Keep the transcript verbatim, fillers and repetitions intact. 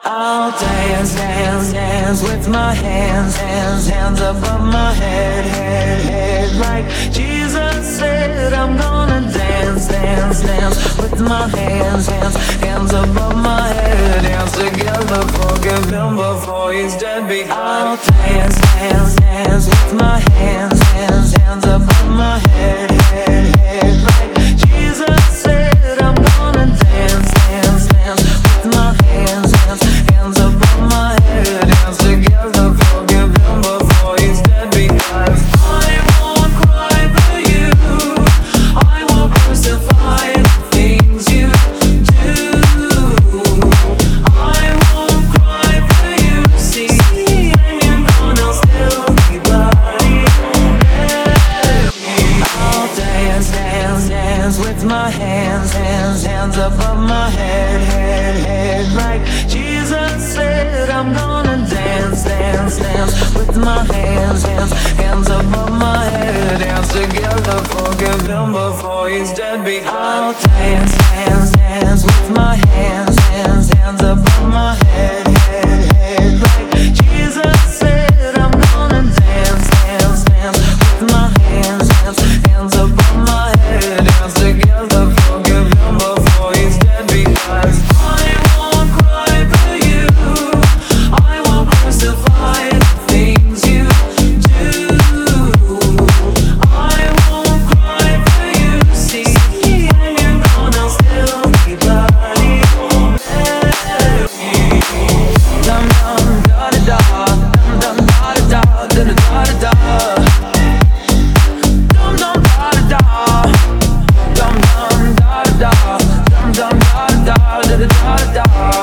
I'll dance, dance, dance with my hands, hands, hands above my head, head, head. Like Jesus said, I'm gonna dance, dance, dance with my hands, hands, hands above my head. Dance together, forgive him before he's dead behind. I'll dance, dance, dance with my hands, hands, hands above my head, head, head. Like Jesus said, I'm gonna dance, dance, dance with my hands, hands, hands above my head. Hands together, forgive him before he's dead behind. I won't cry for you, I won't crucify the things you do. I won't cry for you, see, and you know I'll still be bloody. I'll dance, dance, dance with my hands, hands, hands above my head, head, head. Like Jesus said, I'm gonna dance, dance, dance with my hands, hands, hands above my head. Dance together, forgive him before he's dead behind. I'll dance, dance, dance with my hands, hands, hands above my head, head, head. Like Jesus said, I'm gonna dance, dance, dance with my hands, hands, hands above my head. Dance together, forgive him before he's dead behind. I won't cry for you, I won't crucify the things you do. I won't cry for you, see, and you know I'll still be bloody. Dum dum da da da, dum dum da da da da da da. Dum dum da da da, dum dum da da, dum dum da da da da da da.